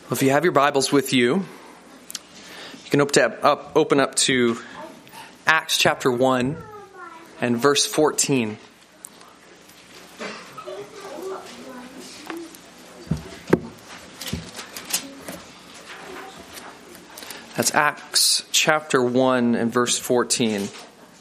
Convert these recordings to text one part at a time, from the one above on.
Well, if you have your Bibles with you, you can open up to Acts chapter 1 and verse 14. That's Acts chapter 1 and verse 14.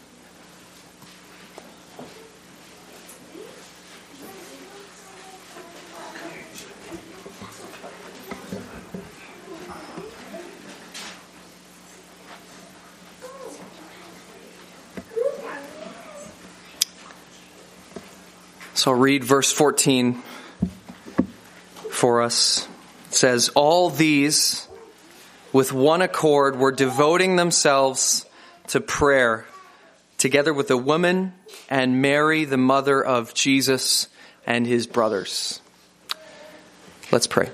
So I'll read verse 14 for us. It says, "All these with one accord were devoting themselves to prayer, together with the woman and Mary, the mother of Jesus, and his brothers." Let's pray.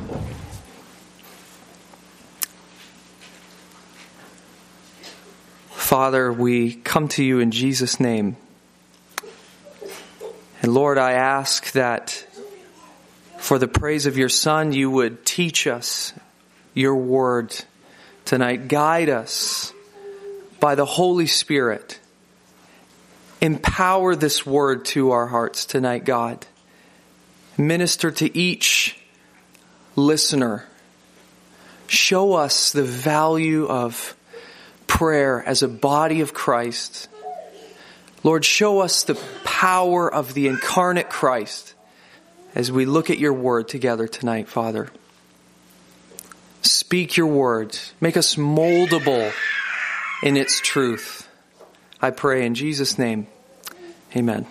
Father, we come to you in Jesus' name. And Lord, I ask that for the praise of your Son, you would teach us your word tonight. Guide us by the Holy Spirit. Empower this word to our hearts tonight, God. Minister to each listener. Show us the value of prayer as a body of Christ. Lord, show us the power of the incarnate Christ as we look at your word together tonight, Father. Speak your word. Make us moldable in its truth. I pray in Jesus' name. Amen.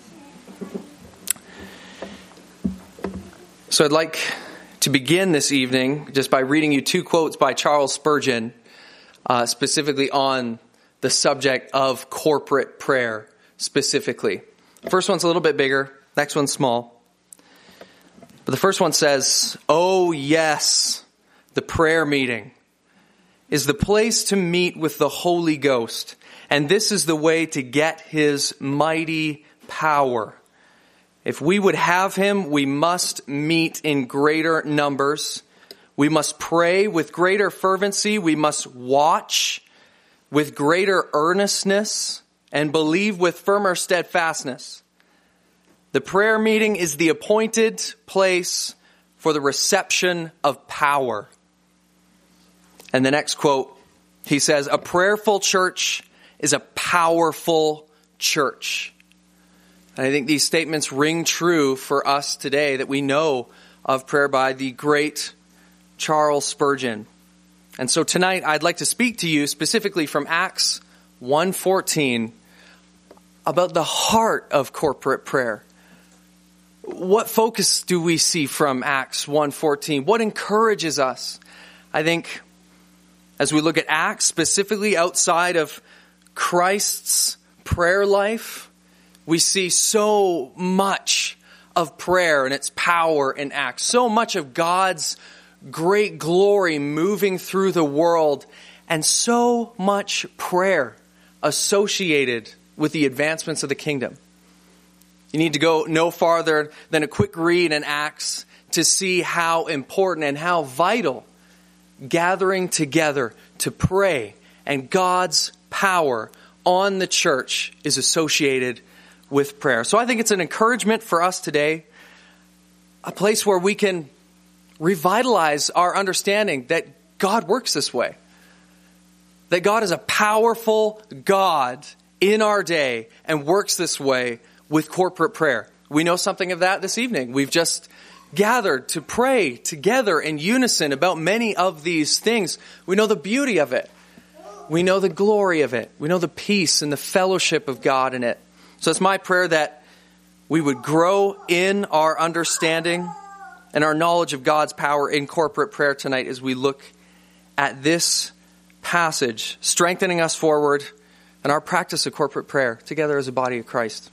So I'd like to begin this evening just by reading you two quotes by Charles Spurgeon, specifically on the subject of corporate prayer specifically. First one's a little bit bigger, next one's small. But the first one says, "Oh yes, the prayer meeting is the place to meet with the Holy Ghost, and this is the way to get his mighty power. If we would have him, we must meet in greater numbers. We must pray with greater fervency. We must watch with greater earnestness and believe with firmer steadfastness. The prayer meeting is the appointed place for the reception of power." And the next quote, he says, "A prayerful church is a powerful church." And I think these statements ring true for us today that we know of prayer by the great Charles Spurgeon. And so tonight I'd like to speak to you specifically from Acts 1:14 about the heart of corporate prayer. What focus do we see from Acts 1:14? What encourages us? I think as we look at Acts, specifically outside of Christ's prayer life, we see so much of prayer and its power in Acts. So much of God's great glory moving through the world, and so much prayer associated with the advancements of the kingdom. You need to go no farther than a quick read in Acts to see how important and how vital gathering together to pray and God's power on the church is associated with prayer. So I think it's an encouragement for us today, a place where we can revitalize our understanding that God works this way. That God is a powerful God in our day and works this way with corporate prayer. We know something of that this evening. We've just gathered to pray together in unison about many of these things. We know the beauty of it. We know the glory of it. We know the peace and the fellowship of God in it. So it's my prayer that we would grow in our understanding and our knowledge of God's power in corporate prayer tonight as we look at this passage, strengthening us forward in our practice of corporate prayer together as a body of Christ.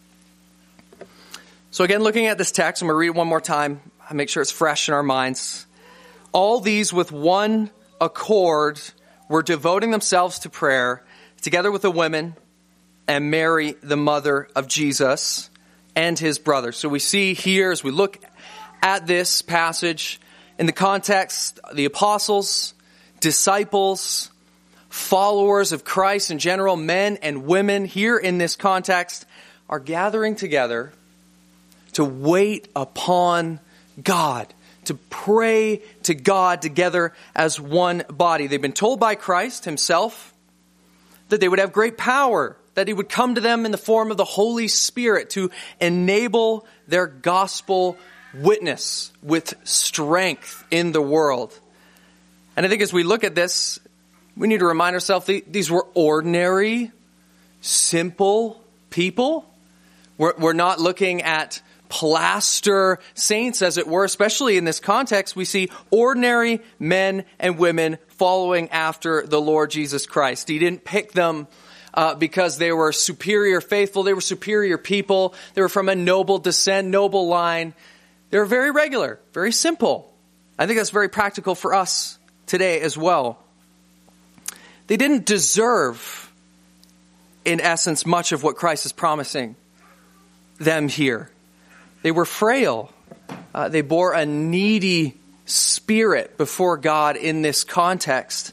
So again, looking at this text, I'm going to read it one more time. I'll make sure it's fresh in our minds. "All these with one accord were devoting themselves to prayer, together with the women and Mary, the mother of Jesus, and his brothers." So we see here, as we look at this passage, In the context, the apostles, disciples, followers of Christ in general, men and women here in this context are gathering together to wait upon God, to pray to God together as one body. They've been told by Christ himself that they would have great power, that he would come to them in the form of the Holy Spirit to enable their gospel witness with strength in the world. And I think as we look at this, we need to remind ourselves these were ordinary, simple people. We're not looking at plaster saints, as it were. Especially in this context, we see ordinary men and women following after the Lord Jesus Christ. He didn't pick them because they were superior faithful. They were superior people. They were from a noble descent, noble line. They were very regular, very simple. I think that's very practical for us today as well. They didn't deserve, in essence, much of what Christ is promising them here. They were frail. They bore a needy spirit before God in this context.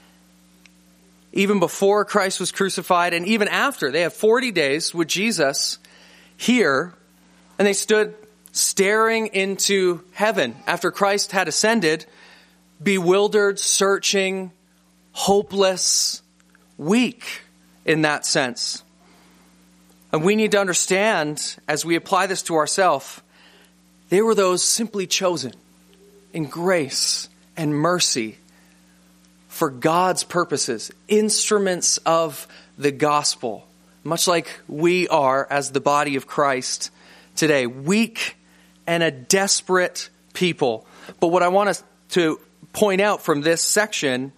Even before Christ was crucified and even after, they have 40 days with Jesus here, and they stood staring into heaven after Christ had ascended, bewildered, searching, hopeless, weak in that sense. And we need to understand, as we apply this to ourselves, they were those simply chosen in grace and mercy for God's purposes, instruments of the gospel, much like we are as the body of Christ today, weak and a desperate people. But what I want us to point out from this section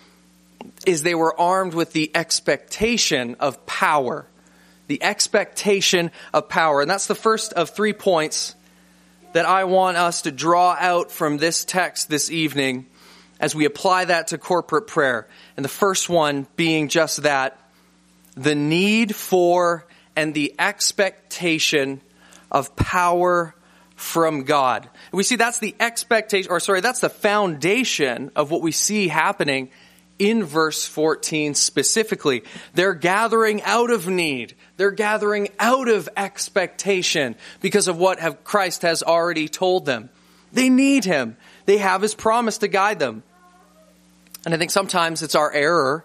is they were armed with the expectation of power. The expectation of power. And that's the first of 3 points that I want us to draw out from this text this evening as we apply that to corporate prayer. And the first one being just that, the need for and the expectation of power from God. We see that's the expectation, that's the foundation of what we see happening in verse 14 specifically. They're gathering out of need. They're gathering out of expectation because of what Christ has already told them. They need him. They have his promise to guide them. And I think sometimes it's our error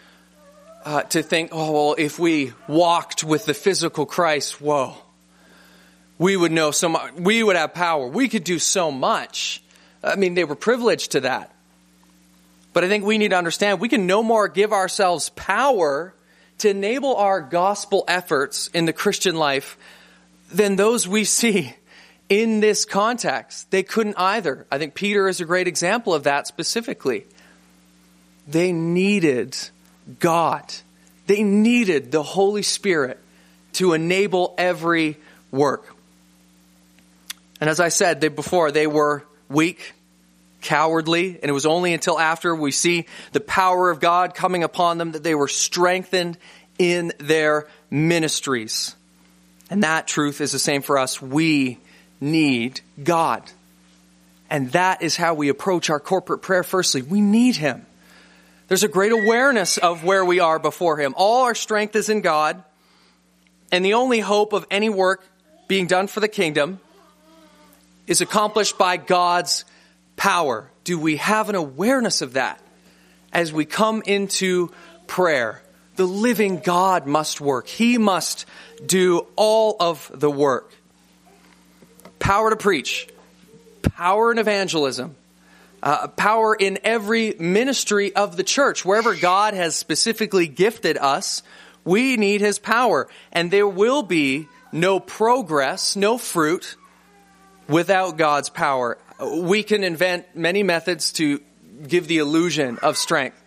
to think, if we walked with the physical Christ, we would know so much. We would have power. We could do so much. I mean, they were privileged to that. But I think we need to understand we can no more give ourselves power to enable our gospel efforts in the Christian life than those we see in this context. They couldn't either. I think Peter is a great example of that specifically. They needed God. They needed the Holy Spirit to enable every work. And as I said before, they were weak, cowardly, and it was only until after we see the power of God coming upon them that they were strengthened in their ministries. And that truth is the same for us. We need God. And that is how we approach our corporate prayer. Firstly, we need him. There's a great awareness of where we are before him. All our strength is in God, and the only hope of any work being done for the kingdom is accomplished by God's power. Do we have an awareness of that as we come into prayer? The living God must work. He must do all of the work. Power to preach, power in evangelism, power in every ministry of the church. Wherever God has specifically gifted us, we need his power. And there will be no progress, no fruit without God's power. We can invent many methods to give the illusion of strength.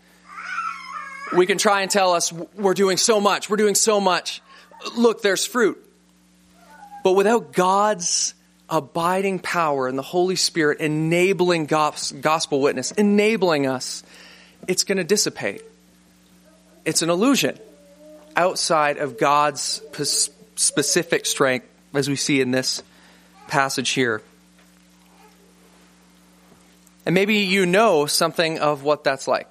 We can try and tell us we're doing so much. We're doing so much. Look, there's fruit. But without God's abiding power and the Holy Spirit enabling gospel witness, enabling us, it's going to dissipate. It's an illusion outside of God's specific strength, as we see in this passage here. And maybe you know something of what that's like.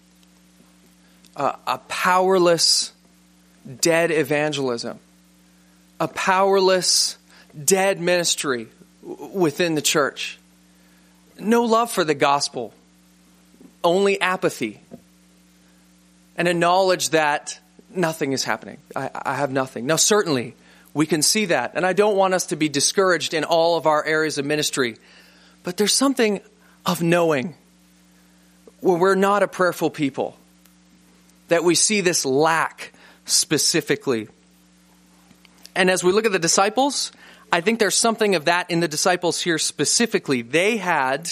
A powerless, dead evangelism. A powerless, dead ministry within the church. No love for the gospel. Only apathy. And a knowledge that nothing is happening. I have nothing. Now, certainly, we can see that. And I don't want us to be discouraged in all of our areas of ministry. But there's something of knowing where we're not a prayerful people. That we see this lack specifically. And as we look at the disciples, I think there's something of that in the disciples here specifically. They had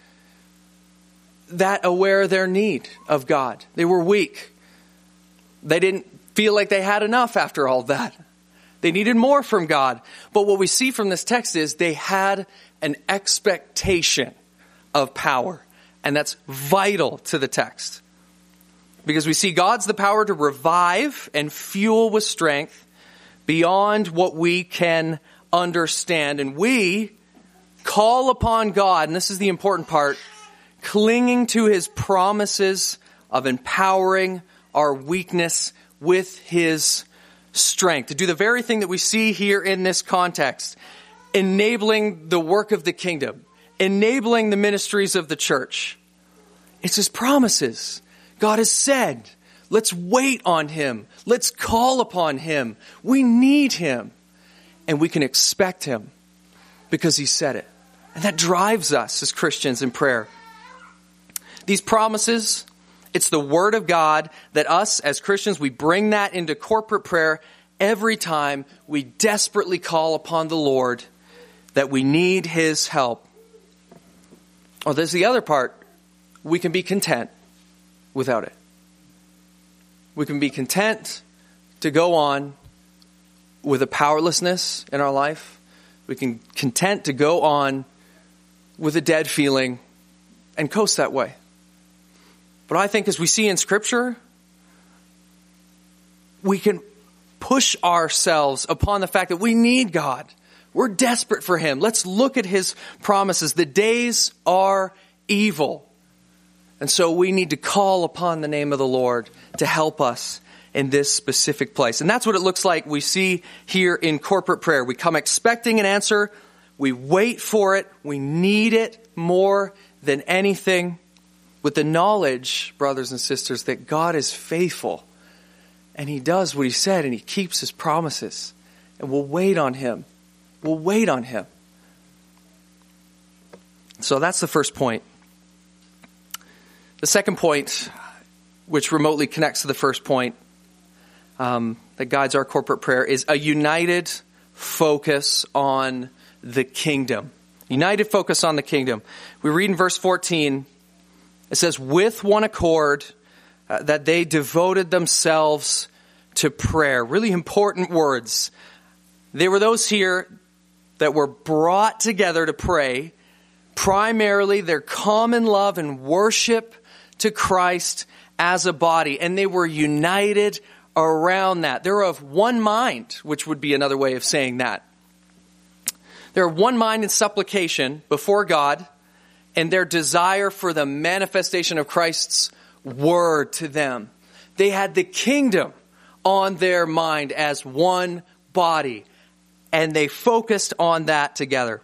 that aware of their need of God. They were weak. They didn't feel like they had enough after all that. They needed more from God. But what we see from this text is they had an expectation of power. And that's vital to the text. Because we see God's the power to revive and fuel with strength beyond what we can understand. And we call upon God, and this is the important part, clinging to His promises of empowering our weakness with His strength. To do the very thing that we see here in this context, enabling the work of the kingdom, enabling the ministries of the church. It's His promises. God has said, let's wait on Him. Let's call upon Him. We need Him. And we can expect Him because He said it. And that drives us as Christians in prayer. These promises, it's the Word of God that us as Christians, we bring that into corporate prayer every time we desperately call upon the Lord that we need His help. Oh, there's the other part. We can be content without it. We can be content to go on with a powerlessness in our life. We can content to go on with a dead feeling and coast that way. But I think as we see in Scripture, we can push ourselves upon the fact that we need God. We're desperate for Him. Let's look at His promises. The days are evil. And so we need to call upon the name of the Lord to help us in this specific place. And that's what it looks like we see here in corporate prayer. We come expecting an answer. We wait for it. We need it more than anything, with the knowledge, brothers and sisters, that God is faithful. And He does what He said, and He keeps His promises. And we'll wait on Him. We'll wait on Him. So that's the first point. The second point, which remotely connects to the first point, that guides our corporate prayer, is a united focus on the kingdom. United focus on the kingdom. We read in verse 14, it says, with one accord, that they devoted themselves to prayer. Really important words. There were those here that were brought together to pray, primarily their common love and worship to Christ as a body. And they were united around that. They're of one mind, which would be another way of saying that. They're of one mind in supplication before God, and their desire for the manifestation of Christ's word to them. They had the kingdom on their mind as one body, and they focused on that together.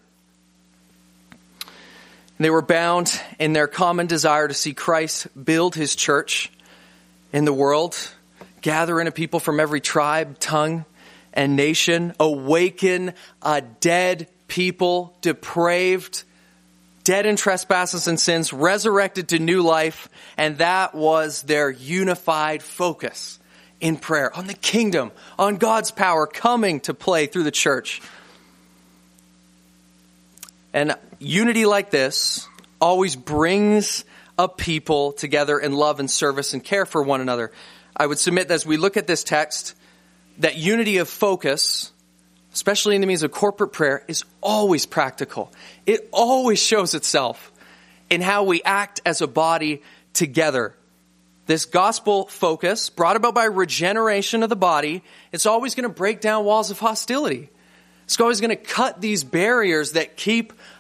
They were bound in their common desire to see Christ build His church in the world, gather in a people from every tribe, tongue, and nation, awaken a dead people, depraved, dead in trespasses and sins, resurrected to new life, and that was their unified focus in prayer, on the kingdom, on God's power coming to play through the church. And unity like this always brings a people together in love and service and care for one another. I would submit that as we look at this text, that unity of focus, especially in the means of corporate prayer, is always practical. It always shows itself in how we act as a body together. This gospel focus, brought about by regeneration of the body, it's always going to break down walls of hostility. It's always going to cut these barriers that keep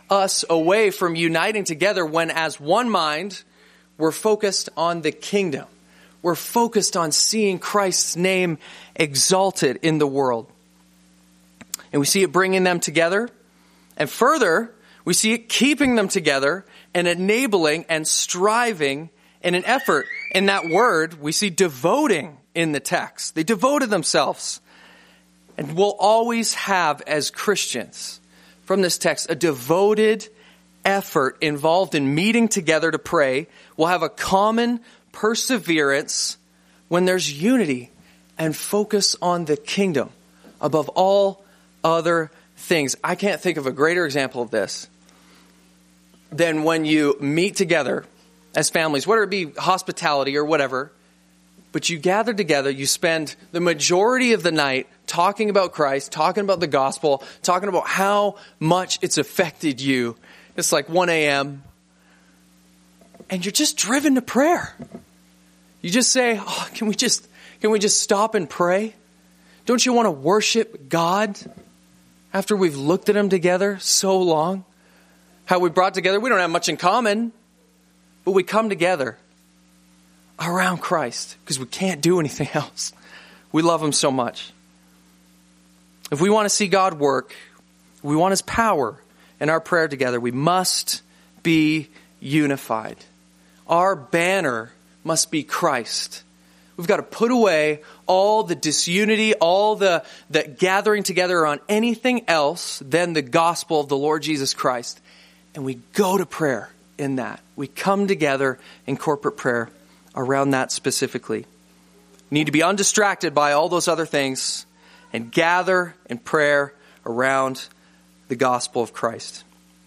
us away from uniting together when as one mind, we're focused on the kingdom. We're focused on seeing Christ's name exalted in the world. And we see it bringing them together. And further, we see it keeping them together and enabling and striving in an effort. In that word, we see devoting in the text. They devoted themselves. And we'll always have, as Christians, from this text, a devoted effort involved in meeting together to pray. We'll have a common perseverance when there's unity and focus on the kingdom above all other things. I can't think of a greater example of this than when you meet together as families, whether it be hospitality or whatever, but you gather together, you spend the majority of the night talking about Christ, talking about the gospel, talking about how much it's affected you. It's like 1 a.m. and you're just driven to prayer. You just say, oh, can we just stop and pray? Don't you want to worship God after we've looked at Him together so long? How we brought together, we don't have much in common, but we come together around Christ because we can't do anything else. We love Him so much. If we want to see God work, we want His power in our prayer together, we must be unified. Our banner must be Christ. We've got to put away all the disunity, all the gathering together on anything else than the gospel of the Lord Jesus Christ. And we go to prayer in that. We come together in corporate prayer around that specifically. We need to be undistracted by all those other things and gather in prayer around the gospel of Christ.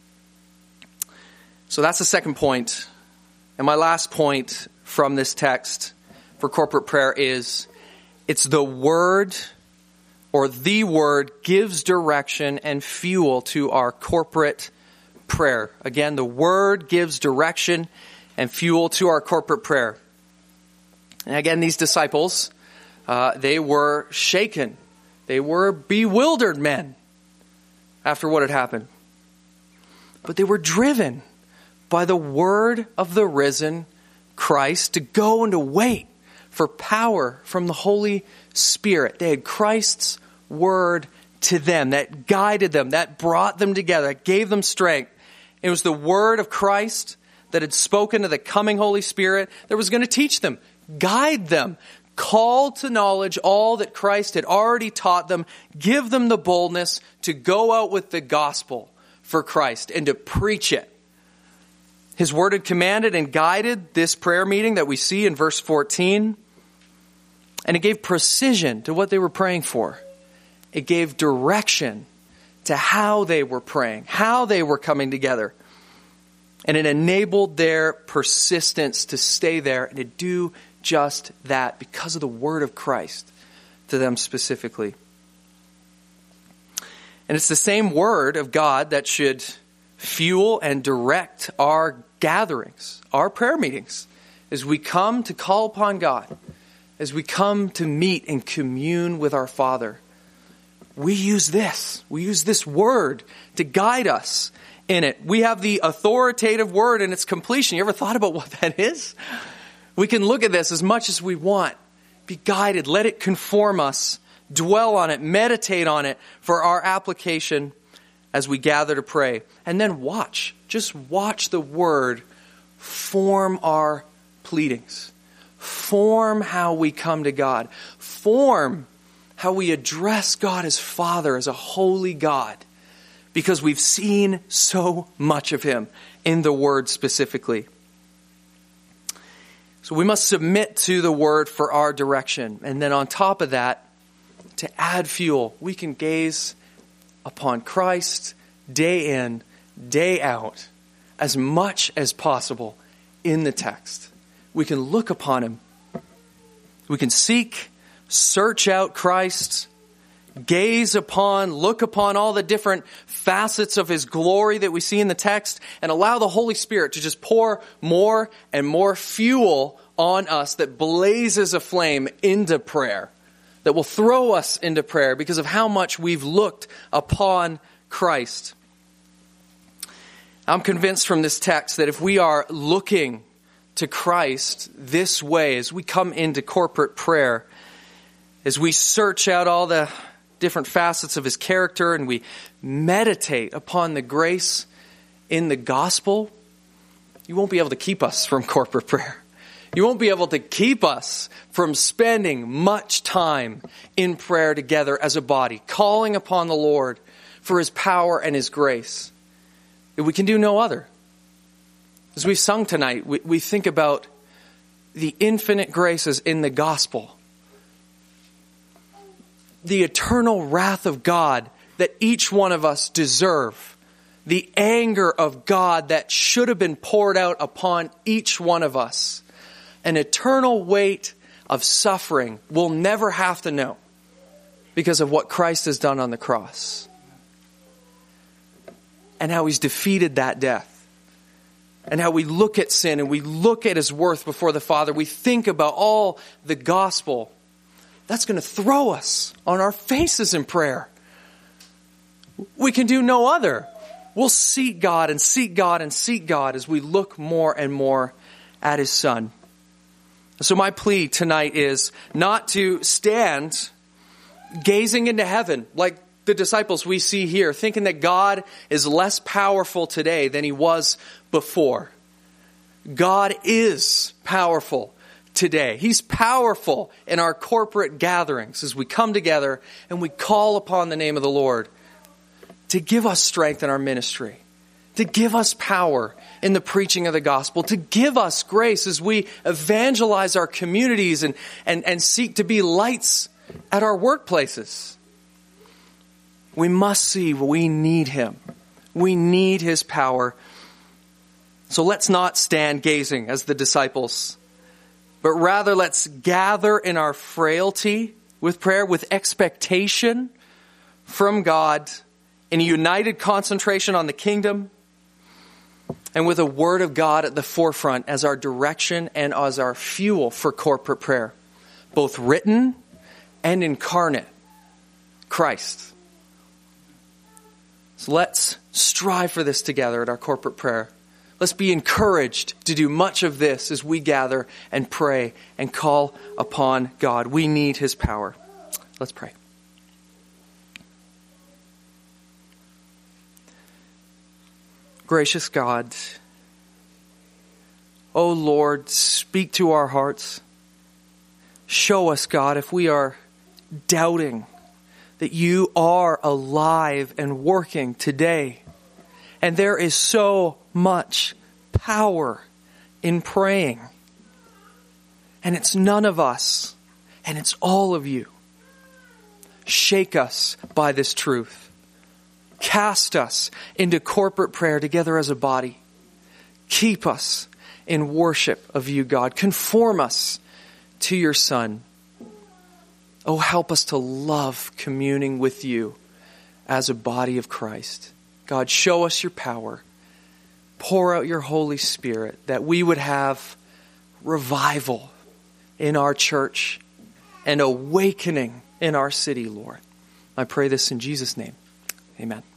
So that's the second point. And my last point from this text for corporate prayer is it's the word, or the word gives direction and fuel to our corporate prayer. Again, the word gives direction and fuel to our corporate prayer. And again, these disciples, they were shaken. They were bewildered men after what had happened. But they were driven by the word of the risen Christ to go and to wait for power from the Holy Spirit. They had Christ's word to them that guided them, that brought them together, that gave them strength. It was the word of Christ that had spoken to the coming Holy Spirit that was going to teach them, guide them, call to knowledge all that Christ had already taught them, give them the boldness to go out with the gospel for Christ and to preach it. His word had commanded and guided this prayer meeting that we see in verse 14. And it gave precision to what they were praying for. It gave direction to how they were praying, how they were coming together. And it enabled their persistence to stay there and to do just that because of the word of Christ to them specifically. And it's the same word of God that should fuel and direct our gatherings, our prayer meetings, as we come to call upon God, as we come to meet and commune with our Father. We use this word to guide us in it. We have the authoritative word in its completion. You ever thought about what that is? We can look at this as much as we want, be guided, let it conform us, dwell on it, meditate on it for our application as we gather to pray. And then just watch the word form our pleadings, form how we come to God, form how we address God as Father, as a holy God, because we've seen so much of Him in the word specifically. So we must submit to the word for our direction. And then on top of that, to add fuel, we can gaze upon Christ day in, day out, as much as possible in the text. We can look upon Him. We can search out Christ, look upon all the different facets of His glory that we see in the text, and allow the Holy Spirit to just pour more and more fuel on us that blazes a flame into prayer, that will throw us into prayer because of how much we've looked upon Christ. I'm convinced from this text that if we are looking to Christ this way, as we come into corporate prayer, as we search out all the different facets of his character and we meditate upon the grace in the gospel, you won't be able to keep us from corporate prayer. You won't be able to keep us from spending much time in prayer together as a body, calling upon the Lord for his power and his grace. We can do no other. As we've sung tonight, we think about the infinite graces in the gospel, the eternal wrath of God that each one of us deserve, the anger of God that should have been poured out upon each one of us, an eternal weight of suffering we'll never have to know because of what Christ has done on the cross and how he's defeated that death. And how we look at sin and we look at his worth before the Father. We think about all the gospel. That's going to throw us on our faces in prayer. We can do no other. We'll seek God and seek God and seek God as we look more and more at his Son. So my plea tonight is not to stand gazing into heaven like the disciples we see here, thinking that God is less powerful today than he was before. God is powerful today. He's powerful in our corporate gatherings as we come together and we call upon the name of the Lord to give us strength in our ministry, to give us power in the preaching of the gospel, to give us grace as we evangelize our communities and seek to be lights at our workplaces. We must see we need him. We need his power. So let's not stand gazing as the disciples, but rather let's gather in our frailty with prayer, with expectation from God, in a united concentration on the kingdom, and with a word of God at the forefront as our direction and as our fuel for corporate prayer, both written and incarnate, Christ. So let's strive for this together at our corporate prayer. Let's be encouraged to do much of this as we gather and pray and call upon God. We need his power. Let's pray. Gracious God, O Lord, speak to our hearts. Show us, God, if we are doubting that you are alive and working today. And there is so much power in praying. And it's none of us, and it's all of you. Shake us by this truth. Cast us into corporate prayer together as a body. Keep us in worship of you, God. Conform us to your Son. Oh, help us to love communing with you as a body of Christ. God, show us your power. Pour out your Holy Spirit that we would have revival in our church and awakening in our city, Lord. I pray this in Jesus' name. Amen.